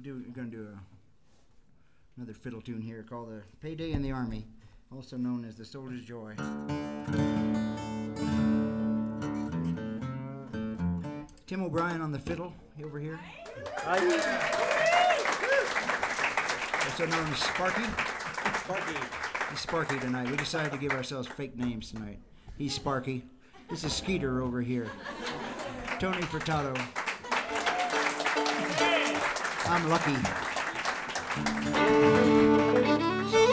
we're going to do another fiddle tune here called the Payday in the Army, also known as the Soldier's Joy. Tim O'Brien on the fiddle over here. Also known as Sparky. He's Sparky tonight. We decided to give ourselves fake names tonight. He's Sparky. This is Skeeter over here. Tony Furtado. I'm Lucky.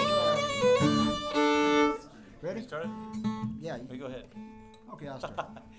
Ready? Started? Yeah. You go ahead. Okay, I'll start.